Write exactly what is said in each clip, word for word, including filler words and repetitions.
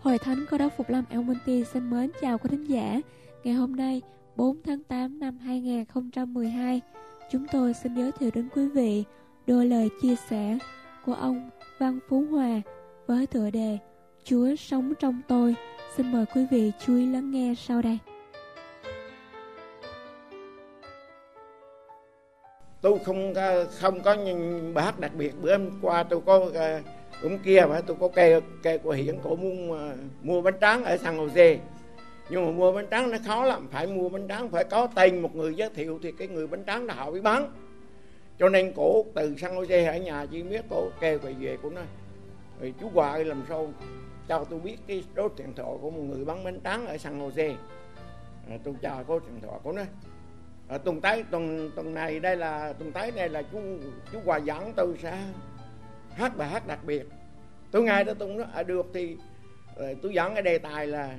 Hội Thánh Cơ Đốc Phục Lâm El Monte xin mến chào quý thính giả. Ngày hôm nay, bốn tháng tám năm hai nghìn không trăm mười hai, chúng tôi xin giới thiệu đến quý vị đôi lời chia sẻ của ông Văn Phú Hòa với tựa đề Chúa sống trong tôi. Xin mời quý vị chú ý lắng nghe sau đây. Tôi không không có bài hát đặc biệt. Bữa hôm qua tôi có cũng kia mà tôi có kê kê của Hiển, cổ muốn uh, mua bánh tráng ở San Jose, nhưng mà mua bánh tráng nó khó lắm, phải mua bánh tráng phải có tên một người giới thiệu thì cái người bánh tráng đó họ mới bán, cho nên cổ từ San Jose ở nhà chỉ biết cổ kê về về của nó. Rồi chú Hòa ơi, làm sao cho tôi biết cái số điện thoại của một người bán bánh tráng ở San Jose. À, tôi chờ có điện thoại của nó. À, tuần tới tuần tuần này đây là tuần tới này là chú chú Hòa dẫn tôi sẽ hát bài hát đặc biệt. Tôi nghe đó tôi nói à, được thì tôi dẫn cái đề tài là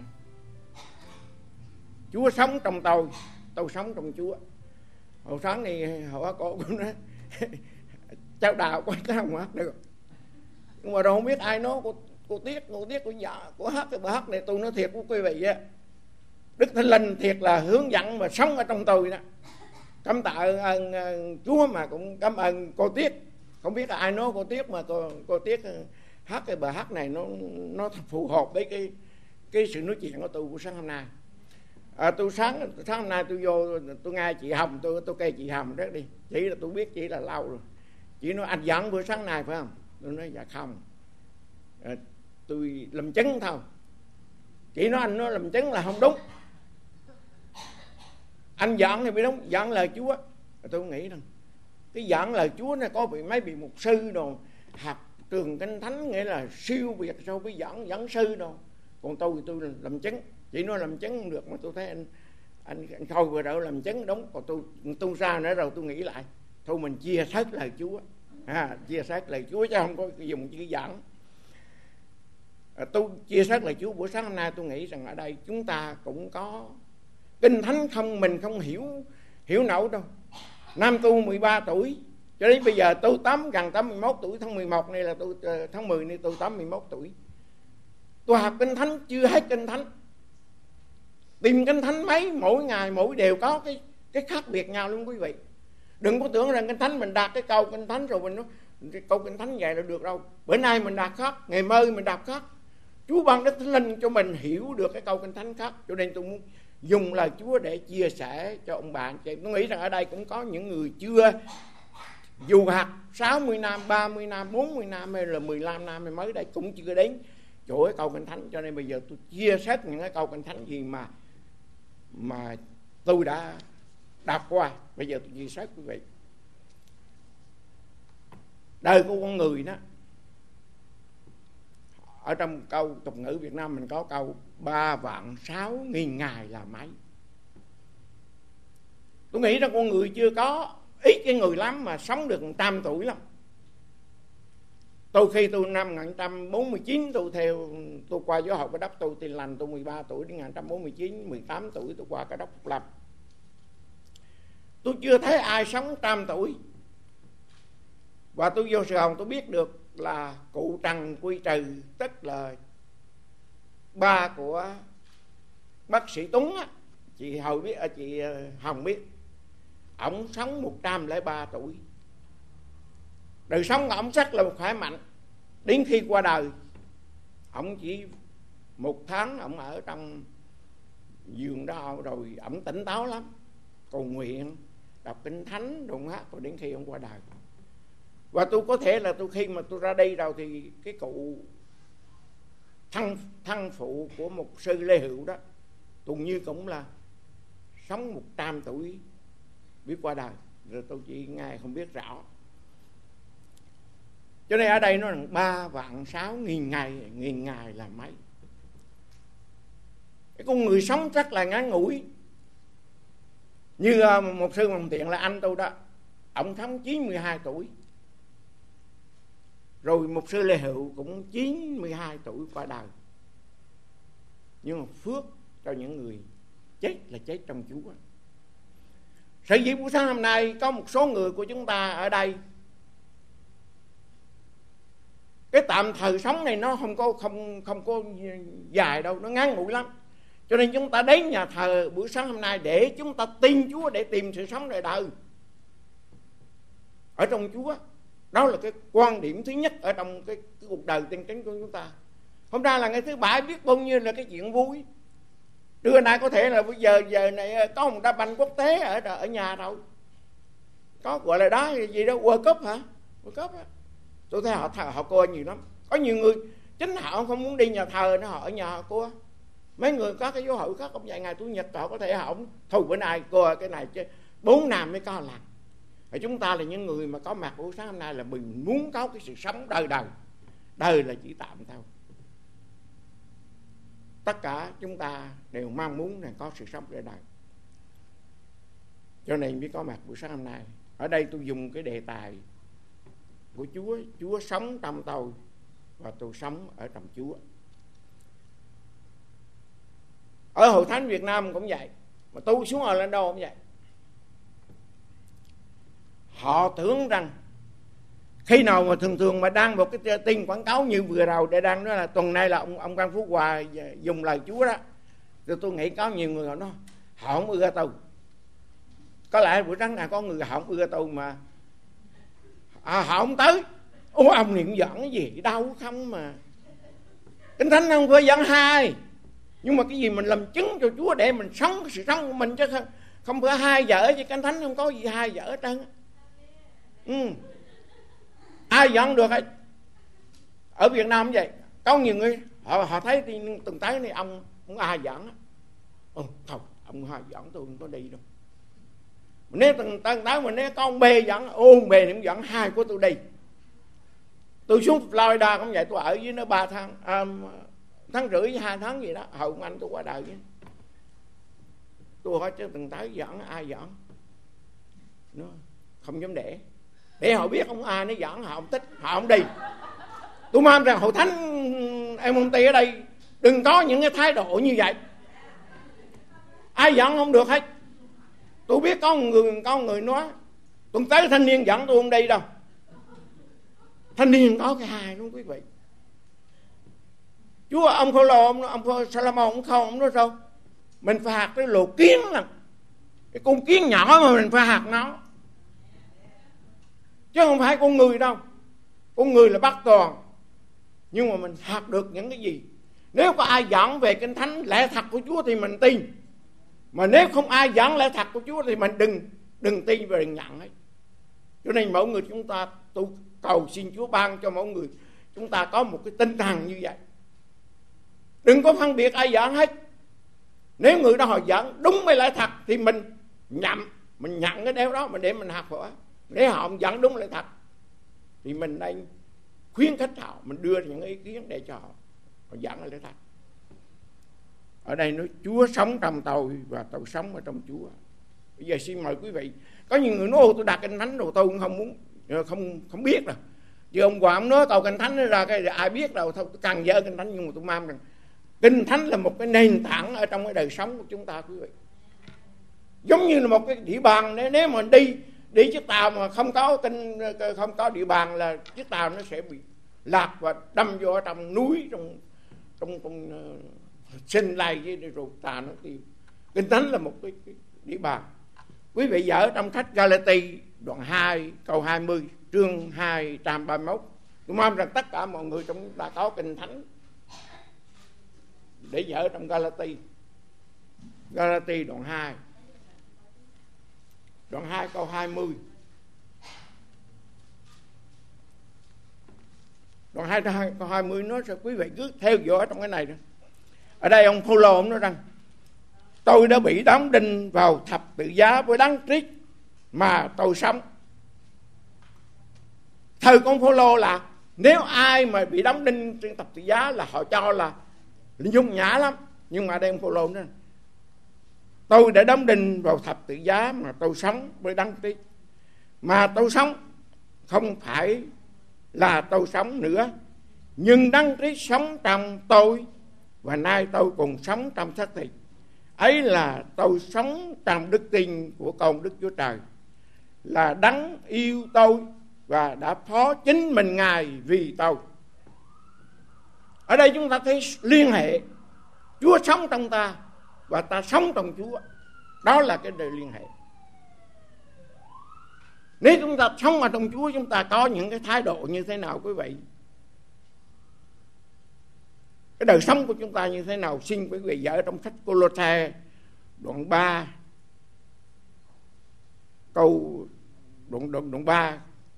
Chúa sống trong tôi, tôi sống trong Chúa. Hồi sáng thì họ cổ cũng nói cháu Đào có cái không hát được, nhưng mà rồi không biết ai nói cô cô Tiết cô Tiết cô dạ cô hát cái bài hát này. Tôi nói thiệt với quý vị á, Đức Thánh Linh thiệt là hướng dẫn mà sống ở trong tôi đó. Cảm tạ ơn Chúa, mà cũng cảm ơn cô Tiết. Không biết là ai nói cô Tiết mà cô, cô Tiết hát cái bài hát này nó nó phù hợp với cái cái sự nói chuyện của tôi của sáng hôm nay. À, tôi sáng sáng hôm nay tôi vô tôi nghe chị Hồng, tôi tôi kêu chị Hồng đó đi. Chỉ là tôi biết chị là lâu rồi. Chị nói anh dẫn bữa sáng nay phải không? Tôi nói dạ không. À, tôi làm chứng thôi. Chị nói anh nói làm chứng là không đúng. Anh giảng thì bị đúng, giảng lời Chúa. Tôi nghĩ rằng cái giảng lời Chúa này có bị mấy bị mục sư đồ học trường Kinh Thánh, nghĩa là siêu việt so với giảng giảng sư đâu. Còn tôi thì tôi làm chứng. Chỉ nói làm chứng không được, mà tôi thấy anh anh, anh Khôi vừa rồi làm chứng đúng. Còn tôi tôi ra nữa rồi tôi nghĩ lại, thôi mình chia sẻ lời Chúa, à, chia sẻ lời Chúa chứ không có dùng chữ giảng. À, tôi chia sẻ lời Chúa buổi sáng hôm nay. Tôi nghĩ rằng ở đây chúng ta cũng có Kinh Thánh không, mình không hiểu hiểu nổi đâu. Nam tu mười ba tuổi cho đến bây giờ tôi tám gần tám mươi mốt tuổi. Tháng mười một này là tôi tháng mười này tôi tám mươi mốt tuổi. Tôi học Kinh Thánh chưa hết Kinh Thánh. Tìm Kinh Thánh mấy mỗi ngày mỗi đều có cái cái khác biệt nhau luôn quý vị. Đừng có tưởng rằng Kinh Thánh mình đạt cái câu Kinh Thánh rồi mình nói cái câu Kinh Thánh vậy là được đâu. Bữa nay mình đạt khác, ngày mai mình đạt khác. Chúa ban Đức Thánh Linh cho mình hiểu được cái câu Kinh Thánh khác. Cho nên tôi muốn dùng lời Chúa để chia sẻ cho ông bạn chị. Tôi nghĩ rằng ở đây cũng có những người chưa dù học sáu mươi năm, ba mươi năm, bốn mươi năm hay là mười lăm năm hay mới đây cũng chưa đến chỗ cái câu Kinh Thánh. Cho nên bây giờ tôi chia sẻ những cái câu Kinh Thánh gì mà mà tôi đã đọc qua. Bây giờ tôi chia sẻ quý vị. Đời của con người đó, ở trong câu tục ngữ Việt Nam mình có câu ba vạn sáu nghìn ngày là mấy. Tôi nghĩ rằng con người chưa có ít cái người lắm mà sống được một trăm tuổi lắm. Tôi khi tôi năm một nghìn chín trăm bốn mươi chín tôi theo tôi qua giáo học Cơ Đốc tôi Tin Lành, tôi mười ba tuổi đến một nghìn chín trăm bốn mươi chín, mười tám tuổi tôi qua Cơ Đốc Phục Lâm. Tôi chưa thấy ai sống trăm tuổi. Và tôi vô Sài Gòn tôi biết được là cụ Trần Quy Trừ, tức là ba của bác sĩ Tuấn á, chị Hồi biết, chị Hồng biết, ổng sống một trăm lẻ ba tuổi. Đời sống của ổng rất là khỏe mạnh. Đến khi qua đời, ổng chỉ một tháng ổng ở trong giường đó rồi ổng tỉnh táo lắm, cầu nguyện, đọc Kinh Thánh, đụng hát, rồi đến khi ông qua đời. Và tôi có thể là tôi khi mà tôi ra đây rồi thì cái cụ thân thân phụ của mục sư Lê Hữu đó, Tùng Như cũng là sống một trăm tuổi biết qua đời. Rồi tôi chỉ nghe không biết rõ. Cho nên ở đây nó là ba vạn sáu nghìn ngày, nghìn ngày là mấy. Cái con người sống rất là ngắn ngủi. Như một sư Hoàng Tiện là anh tôi đó, ông sống chín mươi hai tuổi. Rồi mục sư Lê Hữu cũng chín mươi hai tuổi qua đời. Nhưng mà phước cho những người chết là chết trong Chúa. Sở dĩ buổi sáng hôm nay có một số người của chúng ta ở đây Cái tạm thời sống này nó không có không không có dài đâu, nó ngắn ngủi lắm. Cho nên chúng ta đến nhà thờ buổi sáng hôm nay để chúng ta tin Chúa, để tìm sự sống đời đời ở trong Chúa. Đó là cái quan điểm thứ nhất ở trong cái, cái cuộc đời tiên chính của chúng ta. Hôm nay là ngày thứ bảy, biết bao nhiêu là cái chuyện vui. Trưa nay có thể là bây giờ giờ này có một đá banh quốc tế ở ở nhà đâu, có gọi là đá gì đó, World Cup hả? World Cup hả? Tôi thấy họ họ coi nhiều lắm. Có nhiều người chính họ không muốn đi nhà thờ nữa, họ ở nhà họ coi. Mấy người có cái giáo hội khác không dạy ngày Chủ nhật, họ có thể họ không thôi bữa nay coi cái này chứ bốn năm mới có làm. Và chúng ta là những người mà có mặt buổi sáng hôm nay là mình muốn có cái sự sống đời đời. Đời là chỉ tạm thôi. Tất cả chúng ta đều mong muốn là có sự sống đời đời. Cho nên mới có mặt buổi sáng hôm nay. Ở đây tôi dùng cái đề tài của Chúa. Chúa sống trong tôi và tôi sống ở trong Chúa. Ở Hội Thánh Việt Nam cũng vậy, mà tôi xuống Orlando cũng vậy. Họ tưởng rằng khi nào mà thường thường mà đăng một cái tin quảng cáo như vừa rồi để đăng đó là tuần này là ông ông Phan Phú Hòa dùng lời Chúa đó, thì tôi nghĩ có nhiều người họ nói họ không ưa tôi. Có lẽ buổi sáng này có người họ không ưa tôi mà à, họ không tới. Ô ông niệm giảng cái gì đâu không mà Kinh Thánh không phải giảng hai, nhưng mà cái gì mình làm chứng cho Chúa để mình sống cái sự sống của mình, chứ không, không phải hai vợ, chứ Kinh Thánh không có gì hai vợ hết trơn. Ừ. Ai giảng được hết. Ở Việt Nam cũng vậy, có nhiều người họ họ thấy tuần tới này ông không ai giảng á, ừ, thôi ông hai giảng tôi không có đi đâu. Nếu tuần tới mà nếu có ông B giảng, ô ông B niệm giảng hai của tôi đi. Tôi xuống Florida cũng vậy, tôi ở với nó ba tháng, à, tháng rưỡi với hai tháng gì đó, hậu anh tôi qua đời với. Tôi hỏi chứ tuần tới giảng ai giảng, nó không dám để để họ biết ông ai nó giảng họ không thích, họ không đi. Tôi mong rằng Hội Thánh em công ty ở đây đừng có những cái thái độ như vậy. Ai giảng không được hết. Tôi biết có người có người nói tuần tới thanh niên giảng tôi không đi đâu. Thanh niên có cái hài đúng quý vị. Chúa ông Phaolô ông ông Salomon ông không ông nói sao? Mình phải hạt cái lỗ kiến là cái con kiến nhỏ mà mình phải hạt nó, chứ không phải con người đâu. Con người là bắt toàn, nhưng mà mình hạt được những cái gì. Nếu có ai giảng về Kinh Thánh lẽ thật của Chúa thì mình tin, mà nếu không ai giảng lẽ thật của Chúa thì mình đừng đừng tin và đừng nhận ấy. Cho nên mỗi người chúng ta, tôi cầu xin Chúa ban cho mỗi người chúng ta có một cái tinh thần như vậy. Đừng có phân biệt ai giảng hết. Nếu người đó họ giảng đúng với lẽ thật thì mình nhận, mình nhận cái điều đó mình để mình học hỏi. Nếu họ không giảng đúng lẽ thật thì mình nên khuyến khích họ, mình đưa những ý kiến để cho họ, họ giảng lẽ thật. Ở đây nói Chúa sống trong tôi và tôi sống ở trong Chúa. Bây giờ xin mời quý vị. Có nhiều người nói ô tôi đặt Kinh Thánh rồi tôi cũng không muốn, không không biết đâu. Chứ ông Hòa ông nói cầu Kinh Thánh ra cái ai biết đâu, thôi tôi càng dở Kinh Thánh. Nhưng mà tôi mong rằng Kinh Thánh là một cái nền tảng ở trong cái đời sống của chúng ta quý vị. Giống như là một cái địa bàn, nếu, nếu mà đi đi chiếc tàu mà không có kinh, không có địa bàn là chiếc tàu nó sẽ bị lạc và đâm vô ở trong núi, trong trong trong uh, sinh lai với rồi tà nó tiêu. Kinh Thánh là một cái, cái địa bàn. Quý vị ở trong sách Galati đoạn hai câu hai mươi, chương hai trăm ba mươi mốt. Tôi mong rằng tất cả mọi người trong chúng ta có Kinh Thánh để dở trong Galati. Galati đoạn hai, đoạn hai câu hai mươi. Đoạn hai câu hai mươi nói sao quý vị cứ theo dõi trong cái này đó. Ở đây ông Phaolô ông nói rằng tôi đã bị đóng đinh vào thập tự giá với Đấng Christ mà tôi sống. Thời của ông Phaolô là nếu ai mà bị đóng đinh trên thập tự giá là họ cho là nhục nhã lắm. Nhưng mà đây ông Phaolô nói tôi đã đóng đinh vào thập tự giá mà tôi sống với Đấng Christ. Mà tôi sống không phải là tôi sống nữa, nhưng Đấng Christ sống trong tôi, và nay tôi còn sống trong xác thịt. Ấy là tôi sống trong đức tin của con Đức Chúa Trời, là Đấng yêu tôi và đã phó chính mình Ngài vì tôi. Ở đây chúng ta thấy liên hệ Chúa sống trong ta và ta sống trong Chúa. Đó là cái đời liên hệ. Nếu chúng ta sống ở trong Chúa, chúng ta có những cái thái độ như thế nào quý vị? Cái đời sống của chúng ta như thế nào? Xin quý vị dở trong sách Cô-lô-se đoạn ba câu đoạn đoạn đoạn ba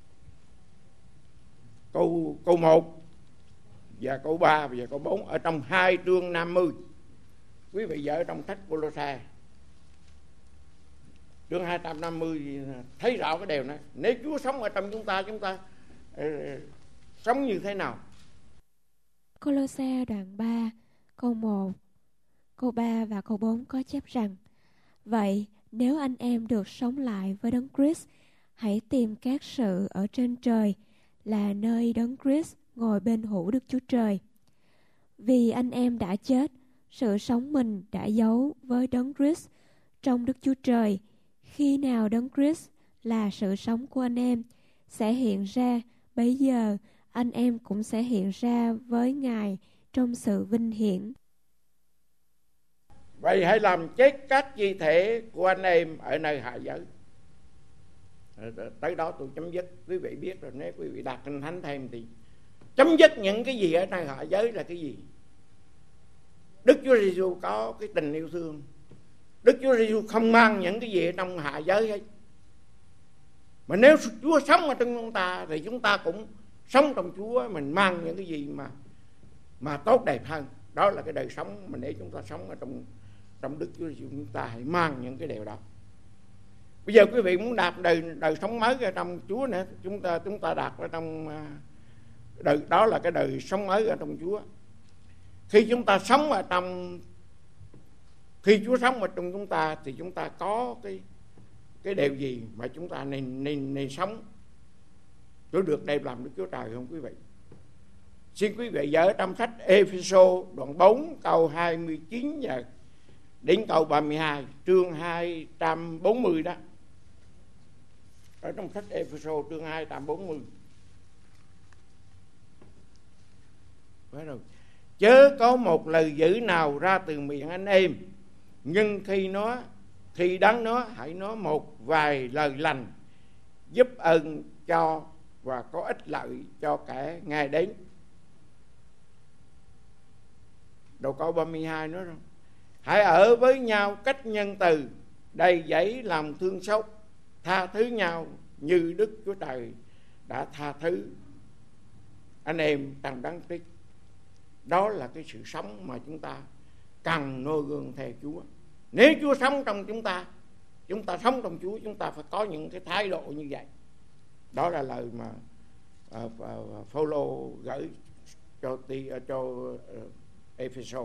câu câu một và câu ba và câu bốn ở trong hai chương năm mươi. Quý vị dở trong sách Cô-lô-se chương hai trăm năm mươi thấy rõ cái điều này. Nếu Chúa sống ở trong chúng ta, chúng ta uh, sống như thế nào? Cô-lô-se đoạn ba câu một, câu ba và câu bốn có chép rằng: Vậy nếu anh em được sống lại với Đấng Christ, hãy tìm các sự ở trên trời, là nơi Đấng Christ ngồi bên hữu Đức Chúa Trời. Vì anh em đã chết, sự sống mình đã giấu với Đấng Christ trong Đức Chúa Trời. Khi nào Đấng Christ là sự sống của anh em sẽ hiện ra, bấy giờ anh em cũng sẽ hiện ra với Ngài trong sự vinh hiển. Vậy hãy làm chết các chi thể của anh em ở nơi hạ giới. Tới đó tôi chấm dứt. Quý vị biết rồi, nếu quý vị đặt kinh thánh thêm thì chấm dứt những cái gì ở nơi hạ giới là cái gì? Đức Chúa Giêsu có cái tình yêu thương. Đức Chúa Giêsu không mang những cái gì ở trong hạ giới hết. Mà nếu Chúa sống ở trong chúng ta thì chúng ta cũng sống trong Chúa, mình mang những cái gì mà mà tốt đẹp hơn. Đó là cái đời sống mà để chúng ta sống ở trong trong Đức Chúa Giêsu, chúng ta hãy mang những cái điều đó. Bây giờ quý vị muốn đạt đời đời sống mới ở trong Chúa nữa, chúng ta chúng ta đạt ở trong đời, đó là cái đời sống mới ở trong Chúa. Khi chúng ta sống ở trong khi Chúa sống ở trong chúng ta thì chúng ta có cái cái điều gì mà chúng ta nên nên nên sống để được đem làm Đức Chúa Trời không quý vị? Xin quý vị dở trong sách Ê-phê-sô đoạn bốn câu hai mươi chín và đến câu ba mươi hai, chương hai trăm bốn mươi đó. Ở trong sách Ê-phê-sô chương hai trăm bốn mươi. Phải rồi. Chớ có một lời dữ nào ra từ miệng anh em, nhưng khi nó khi đắng nó hãy nói một vài lời lành, giúp ơn cho và có ích lợi cho kẻ nghe đến. Đầu câu ba mươi hai nói rằng: Hãy ở với nhau cách nhân từ, đầy dẫy lòng thương xót, tha thứ nhau như Đức Chúa Trời đã tha thứ anh em trong Đấng Christ. Đó là cái sự sống mà chúng ta cần noi gương theo Chúa. Nếu Chúa sống trong chúng ta, chúng ta sống trong Chúa, chúng ta phải có những cái thái độ như vậy. Đó là lời mà uh, uh, Phao-lô gửi cho uh, cho uh, Ê-phê-sô.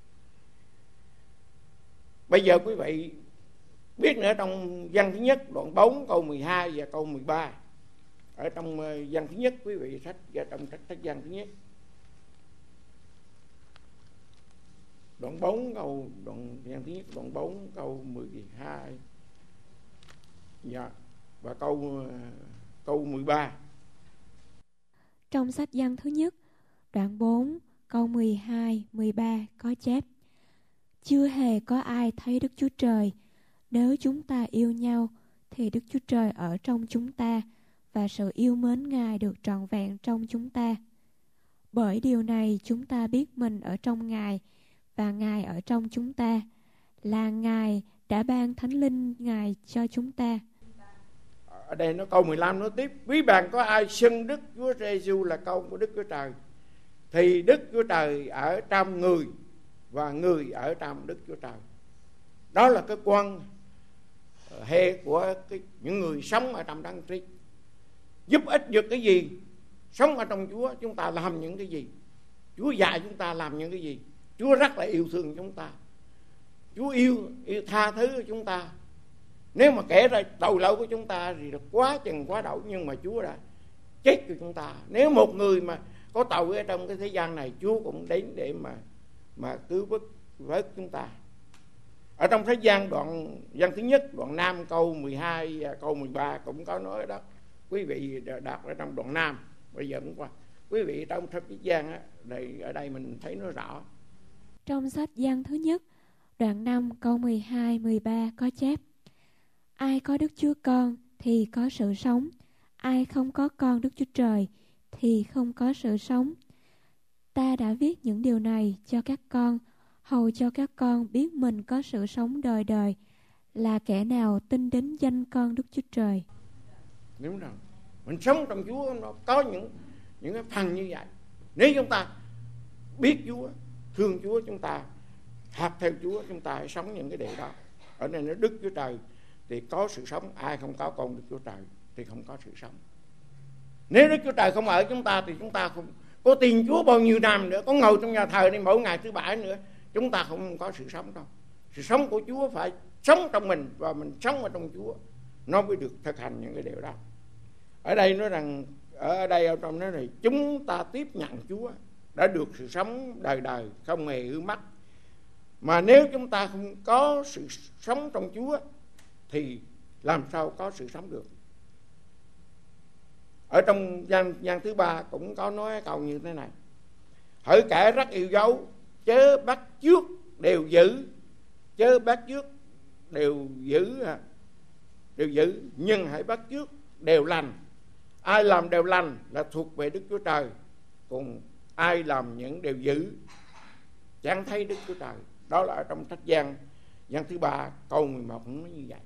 Bây giờ quý vị biết nữa, trong văn thứ nhất đoạn bốn câu mười hai và câu mười ba. Ở trong uh, văn thứ nhất, quý vị sách và trong sách sách văn thứ nhất đoạn bốn câu đoạn văn thứ nhất đoạn bốn câu mười hai dạ, và câu câu mười ba. Trong sách văn thứ nhất đoạn bốn câu mười hai, mười ba có chép: Chưa hề có ai thấy Đức Chúa Trời. Nếu chúng ta yêu nhau thì Đức Chúa Trời ở trong chúng ta, và sự yêu mến Ngài được trọn vẹn trong chúng ta. Bởi điều này chúng ta biết mình ở trong Ngài và Ngài ở trong chúng ta, là Ngài đã ban Thánh Linh Ngài cho chúng ta. Ở đây nó câu mười lăm nói tiếp: Ví bằng có ai xưng Đức Chúa Giêsu là con của Đức Chúa Trời, thì Đức Chúa Trời ở trong người và người ở trong Đức Chúa Trời. Đó là cái quan hệ của cái, những người sống ở trong Đấng Christ. Giúp ích được cái gì? Sống ở trong Chúa, chúng ta làm những cái gì? Chúa dạy chúng ta làm những cái gì? Chúa rất là yêu thương chúng ta. Chúa yêu, yêu tha thứ chúng ta. Nếu mà kể ra tội lỗi của chúng ta thì là quá chừng quá đậu, nhưng mà Chúa đã chết cho chúng ta. Nếu một người mà có tội ở trong cái thế gian này, Chúa cũng đến để mà mà cứu vớt vớt chúng ta. Ở trong thế gian đoạn văn thứ nhất đoạn năm câu mười hai và câu mười ba cũng có nói đó. Quý vị đọc ở trong đoạn năm. Bây giờ cũng qua quý vị trong thập Viết Giang á, đây ở đây mình thấy nó rõ. Trong sách Giăng thứ nhất, đoạn năm câu mười hai mười ba có chép: ai có Đức Chúa Con thì có sự sống, ai không có con Đức Chúa Trời thì không có sự sống. Ta đã viết những điều này cho các con, hầu cho các con biết mình có sự sống đời đời, là kẻ nào tin đến danh con Đức Chúa Trời. Đúng rồi, mình sống trong Chúa nó có những những cái phần như vậy. Nếu chúng ta biết Chúa, thương Chúa, chúng ta học theo Chúa, chúng ta hãy sống những cái điều đó. Ở đây nó Đức Chúa Trời thì có sự sống, ai không có con Đức Chúa Trời thì không có sự sống. Nếu Đức Chúa Trời không ở chúng ta thì chúng ta không có tin Chúa bao nhiêu năm nữa, có ngồi trong nhà thờ đi mỗi ngày thứ bảy nữa, chúng ta không có sự sống đâu. Sự sống của Chúa phải sống trong mình, và mình sống ở trong Chúa nó mới được thực hành những cái điều đó. Ở đây nói rằng, ở đây ở trong đó này, chúng ta tiếp nhận Chúa đã được sự sống đời đời không hề hư mất. Mà nếu chúng ta không có sự sống trong Chúa thì làm sao có sự sống được. Ở trong gian, gian thứ ba cũng có nói câu như thế này: hỡi kẻ rất yêu dấu, chớ bắt chước đều giữ, chớ bắt chước đều giữ đều giữ nhưng hãy bắt chước đều lành. Ai làm đều lành là thuộc về Đức Chúa Trời, còn ai làm những điều dữ chẳng thấy Đức Chúa Trời. Đó là ở trong sách Giăng, Giăng thứ ba câu mười một cũng nói như vậy.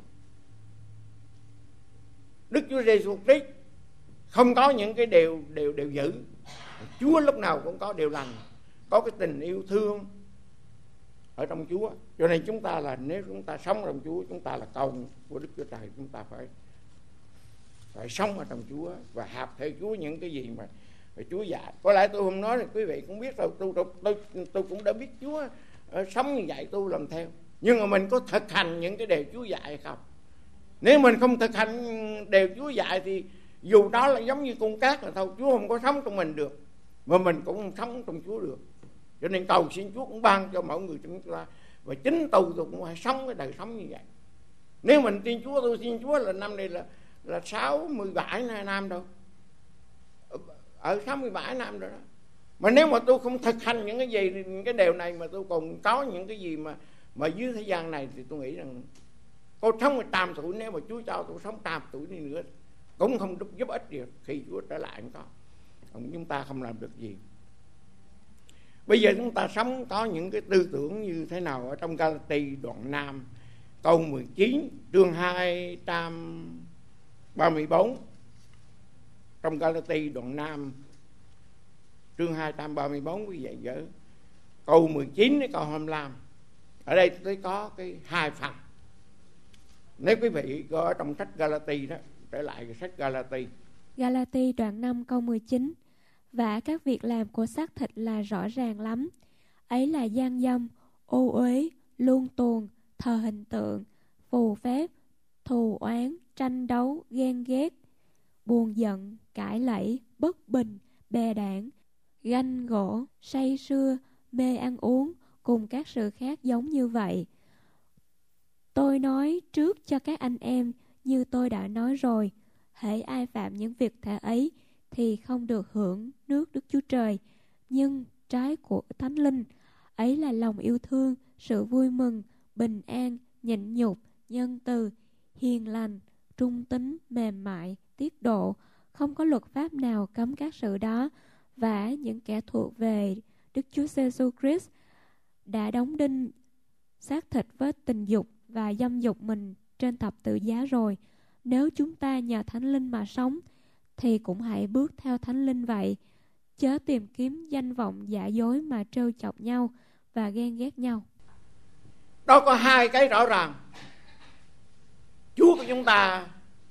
Đức Chúa Giêsu Christ không có những cái điều điều điều dữ. Chúa lúc nào cũng có điều lành, có cái tình yêu thương ở trong Chúa. Cho nên chúng ta là, nếu chúng ta sống trong Chúa, chúng ta là con của Đức Chúa Trời, chúng ta phải phải sống ở trong Chúa và học theo Chúa những cái gì mà, mà Chúa dạy. Có lẽ tôi không nói thì quý vị cũng biết rồi, tôi tôi tôi, tôi cũng đã biết Chúa uh, sống như vậy, tôi làm theo. Nhưng mà mình có thực hành những cái điều Chúa dạy hay không? Nếu mình không thực hành điều Chúa dạy thì dù đó là giống như con cát là thôi, Chúa không có sống trong mình được, mà mình cũng không sống trong Chúa được. Cho nên cầu xin Chúa cũng ban cho mỗi người chúng ta, và chính tôi tôi cũng phải sống cái đời sống như vậy. Nếu mình tin Chúa, tôi tin Chúa là năm nay là là sáu mươi bảy năm đâu, ở sáu mươi bảy năm rồi đó. Mà nếu mà tôi không thực hành những cái gì, những cái điều này, mà tôi còn có những cái gì mà mà dưới thế gian này, thì tôi nghĩ rằng cô sống một trăm tuổi, nếu mà Chúa cho tôi sống trăm tuổi đi nữa cũng không giúp ích được. Khi Chúa trở lại không có, chúng ta không làm được gì. Bây giờ chúng ta sống có những cái tư tưởng như thế nào? Ở trong Ga-la-ti đoạn năm câu mười chín, chương hai trăm ba mươi bốn. Trong Ga-la-ti đoạn năm chương hai trăm ba mươi bốn, quý vị nhớ câu mười chín đến câu hai mươi lăm. Ở đây tôi có cái hai phần. Nếu quý vị có ở trong sách Ga-la-ti đó, trở lại cái sách Ga-la-ti. Ga-la-ti đoạn năm câu mười chín: và các việc làm của xác thịt là rõ ràng lắm. Ấy là gian dâm, ô uế, luân tuồng, thờ hình tượng, phù phép, thù oán, tranh đấu, ghen ghét, buồn giận, cãi lẫy, bất bình, bè đảng, ganh gỗ, say sưa, mê ăn uống, cùng các sự khác giống như vậy. Tôi nói trước cho các anh em như tôi đã nói rồi, hễ ai phạm những việc thể ấy thì không được hưởng nước Đức Chúa Trời. Nhưng trái của Thánh Linh ấy là lòng yêu thương, sự vui mừng, bình an, nhịn nhục, nhân từ, hiền lành, trung tín, mềm mại, tiết độ. Không có luật pháp nào cấm các sự đó. Và những kẻ thuộc về Đức Chúa Giêsu Christ đã đóng đinh xác thịt với tình dục và dâm dục mình trên thập tự giá rồi. Nếu chúng ta nhờ Thánh Linh mà sống, thì cũng hãy bước theo Thánh Linh vậy. Chớ tìm kiếm danh vọng giả dối mà trêu chọc nhau và ghen ghét nhau. Đó có hai cái rõ ràng. Chúa của chúng ta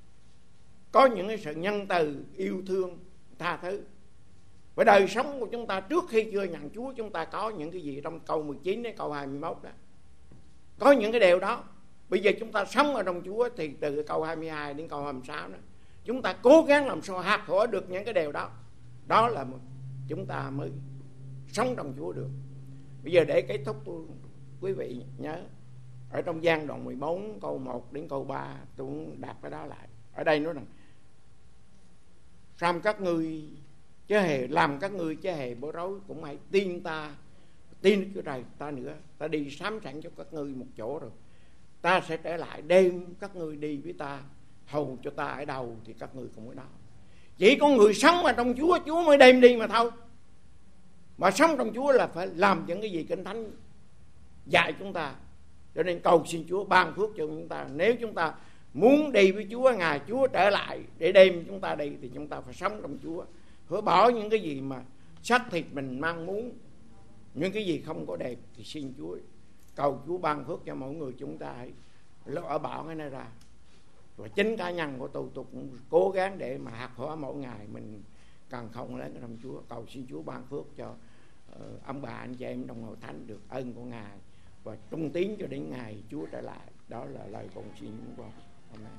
có những cái sự nhân từ, yêu thương, tha thứ. Và đời sống của chúng ta trước khi chưa nhận Chúa, chúng ta có những cái gì trong câu mười chín đến câu hai mươi mốt đó. Có những cái điều đó. Bây giờ chúng ta sống ở trong Chúa thì từ câu hai mươi hai đến câu hai mươi sáu đó, chúng ta cố gắng làm sao học hỏi được những cái điều đó. Đó là chúng ta mới sống trong Chúa được. Bây giờ để kết thúc, quý vị nhớ ở trong Giăng đoạn mười bốn câu một đến câu ba, tôi cũng đọc cái đó lại. Ở đây nói rằng: Sam các ngươi chứ hề làm các ngươi chứ hề bối rối, cũng hãy tin ta, tin Chúa Trời ta nữa. Ta đi sắm sẵn cho các ngươi một chỗ rồi, ta sẽ trở lại đem các ngươi đi với ta, hầu cho ta ở đâu thì các ngươi cũng ở đó. Chỉ có người sống mà trong Chúa, Chúa mới đem đi mà thôi. Mà sống trong Chúa là phải làm những cái gì Kinh Thánh dạy chúng ta. Cho nên cầu xin Chúa ban phước cho chúng ta. Nếu chúng ta muốn đi với Chúa, ngày Chúa trở lại để đem chúng ta đi, thì chúng ta phải sống trong Chúa, hứa bỏ những cái gì mà xác thịt mình mong muốn, những cái gì không có đẹp thì xin Chúa, cầu Chúa ban phước cho mỗi người chúng ta hãy lỡ bỏ cái này ra. Và chính cá nhân của tôi tôi cũng cố gắng để mà học hỏi mỗi ngày mình cần không lấy cái trong Chúa. Cầu xin Chúa ban phước cho uh, ông bà anh chị em trong hội thánh được ơn của Ngài và trung tín cho đến ngày Chúa trở lại. Đó là lời cầu xin của con. Amen.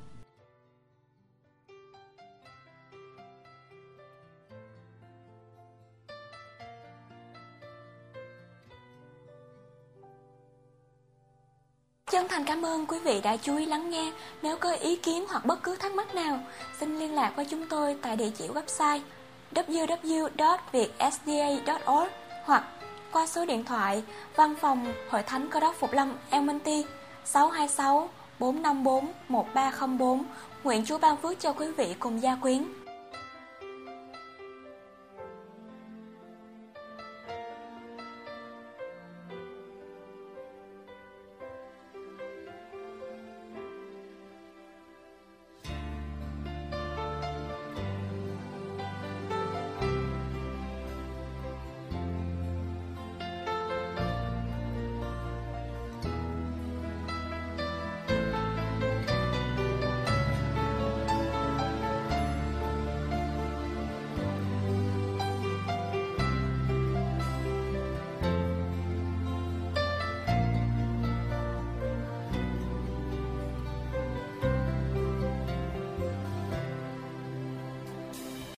Chân thành cảm ơn quý vị đã chú ý lắng nghe. Nếu có ý kiến hoặc bất cứ thắc mắc nào, xin liên lạc với chúng tôi tại địa chỉ website w w w chấm việt s d a chấm org hoặc qua số điện thoại Văn phòng Hội Thánh Cơ Đốc Phục Lâm Elmonty sáu hai sáu bốn năm bốn một ba không bốn. Nguyện Chúa ban phước cho quý vị cùng gia quyến.